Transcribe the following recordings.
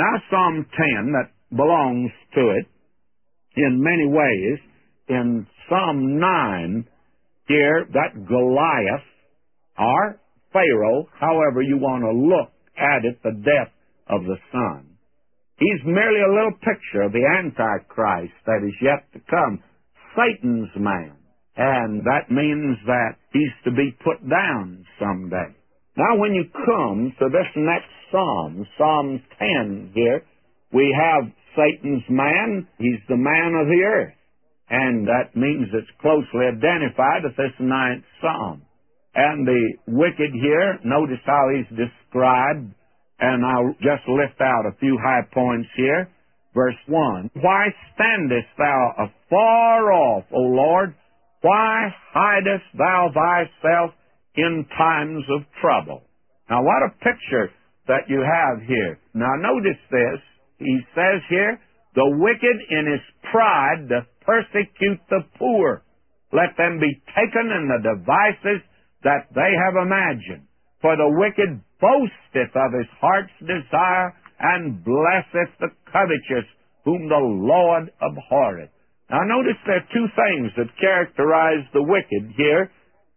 Now, Psalm 10, that belongs to it in many ways. In Psalm 9, here, that Goliath, or Pharaoh, however you want to look at it, the death of the son, he's merely a little picture of the Antichrist that is yet to come, Satan's man. And that means that he's to be put down someday. Now, when you come to this next Psalm, Psalm 10 here, we have Satan's man. He's the man of the earth. And that means it's closely identified with this 9th Psalm. And the wicked here, notice how he's described, and I'll just lift out a few high points here. Verse 1, Why standest thou afar off, O Lord? Why hidest thou thyself in times of trouble? Now, what a picture that you have here. Now, notice this. He says here, the wicked in his pride doth persecute the poor. Let them be taken in the devices that they have imagined. For the wicked boasteth of his heart's desire, and blesseth the covetous, whom the Lord abhorreth. Now notice there are two things that characterize the wicked here,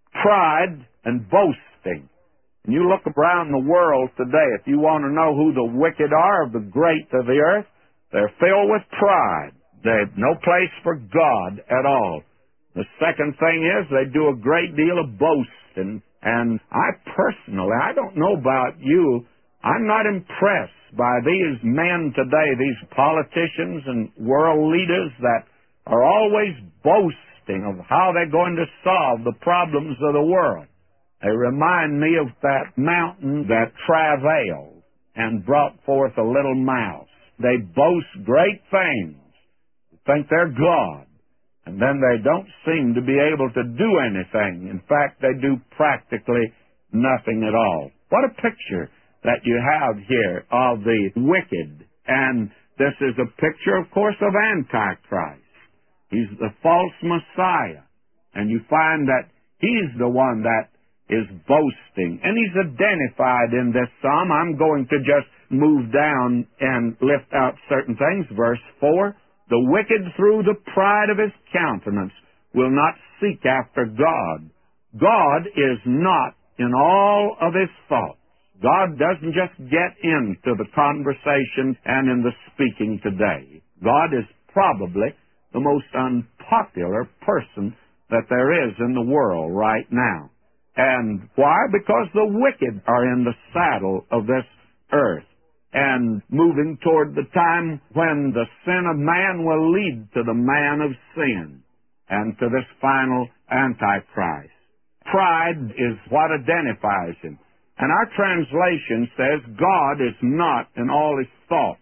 pride and boasting. And you look around the world today, if you want to know who the wicked are, the great of the earth, they're filled with pride. They've no place for God at all. The second thing is they do a great deal of boasting. And I personally, I don't know about you, I'm not impressed by these men today, these politicians and world leaders that are always boasting of how they're going to solve the problems of the world. They remind me of that mountain that travailed and brought forth a little mouse. They boast great things, think they're God, and then they don't seem to be able to do anything. In fact, they do practically nothing at all. What a picture that you have here of the wicked. And this is a picture, of course, of Antichrist. He's the false Messiah. And you find that he's the one that is boasting. And he's identified in this psalm. I'm going to just move down and lift out certain things. Verse 4, the wicked through the pride of his countenance will not seek after God. God is not in all of his thoughts. God doesn't just get into the conversation and in the speaking today. God is probably the most unpopular person that there is in the world right now. And why? Because the wicked are in the saddle of this earth and moving toward the time when the sin of man will lead to the man of sin and to this final Antichrist. Pride is what identifies him. And our translation says God is not in all his thoughts.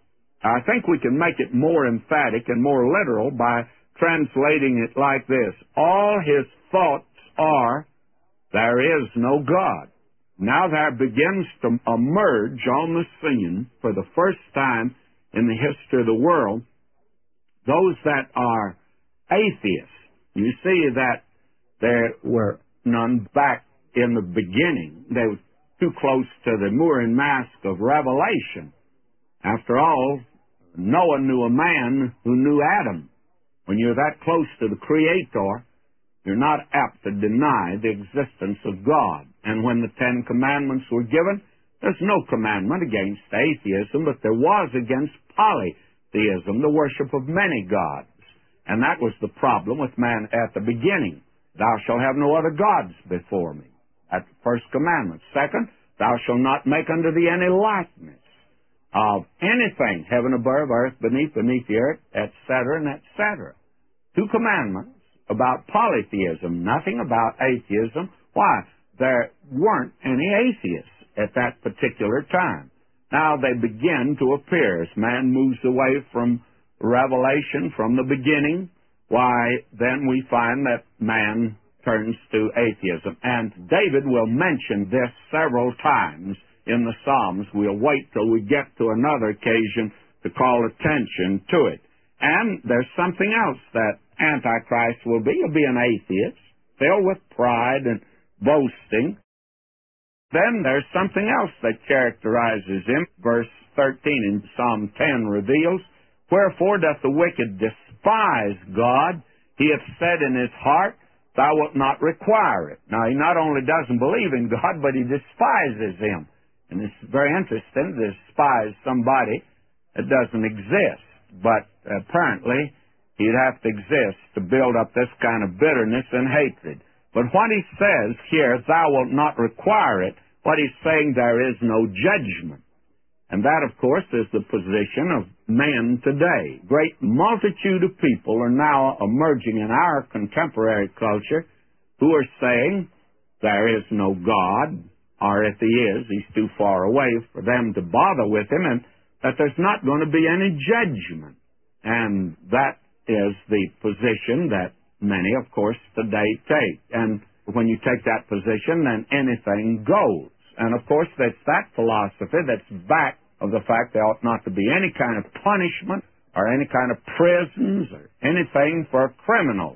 I think we can make it more emphatic and more literal by translating it like this. All his thoughts are, there is no God. Now there begins to emerge on the scene for the first time in the history of the world those that are atheists. You see that there were none back in the beginning. They were too close to the mooring mast of Revelation. After all, Noah knew a man who knew Adam. When you're that close to the Creator, you're not apt to deny the existence of God. And when the 10 Commandments were given, there's no commandment against atheism, but there was against polytheism, the worship of many gods. And that was the problem with man at the beginning. Thou shalt have no other gods before me. That's the first commandment. Second, thou shalt not make unto thee any likeness of anything, heaven above, earth beneath, beneath the earth, etc., and etc. 2 commandments about polytheism, nothing about atheism. Why? There weren't any atheists at that particular time. Now they begin to appear as man moves away from Revelation, from the beginning. Why, then we find that man turns to atheism. And David will mention this several times in the Psalms. We'll wait till we get to another occasion to call attention to it. And there's something else that Antichrist will be. He'll be an atheist, filled with pride and boasting. Then there's something else that characterizes him. Verse 13 in Psalm 10 reveals, "Wherefore doth the wicked despise God? He hath said in his heart, Thou wilt not require it." Now, he not only doesn't believe in God, but he despises him. And it's very interesting to despise somebody that doesn't exist. But apparently, he'd have to exist to build up this kind of bitterness and hatred. But what he says here, "Thou wilt not require it," what he's saying, there is no judgment. And that, of course, is the position of men today. Great multitude of people are now emerging in our contemporary culture who are saying there is no God, or if he is, he's too far away for them to bother with him, and that there's not going to be any judgment. And that is the position that many, of course, today take. And when you take that position, then anything goes. And, of course, that's that philosophy that's back of the fact there ought not to be any kind of punishment or any kind of prisons or anything for criminals.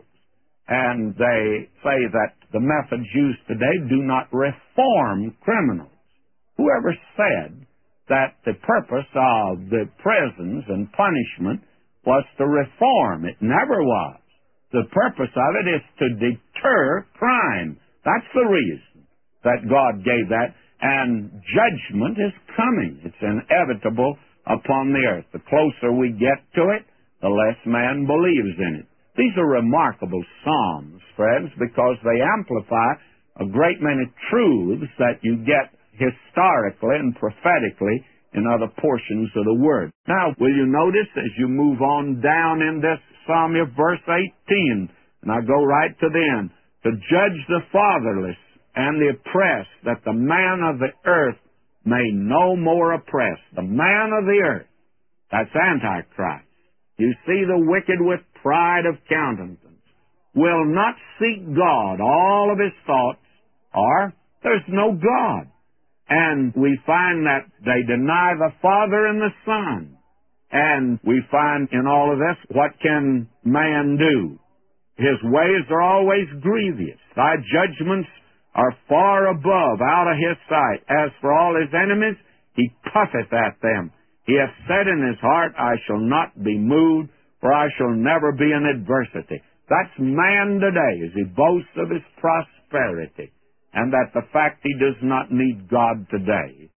And they say that the methods used today do not reform criminals. Whoever said that the purpose of the prisons and punishment was to reform? It never was. The purpose of it is to deter crime. That's the reason that God gave that. And judgment is coming. It's inevitable upon the earth. The closer we get to it, the less man believes in it. These are remarkable Psalms, friends, because they amplify a great many truths that you get historically and prophetically in other portions of the Word. Now, will you notice as you move on down in this Psalm, verse 18, and I go right to the end, "To judge the fatherless and the oppressed, that the man of the earth may no more oppress." The man of the earth, that's Antichrist. You see, the wicked with pride of countenance will not seek God. All of his thoughts are, there's no God. And we find that they deny the Father and the Son. And we find in all of this, what can man do? His ways are always grievous. Thy judgments are far above, out of his sight. As for all his enemies, he puffeth at them. He hath said in his heart, I shall not be moved, for I shall never be in adversity. That's man today, as he boasts of his prosperity, and that the fact he does not need God today.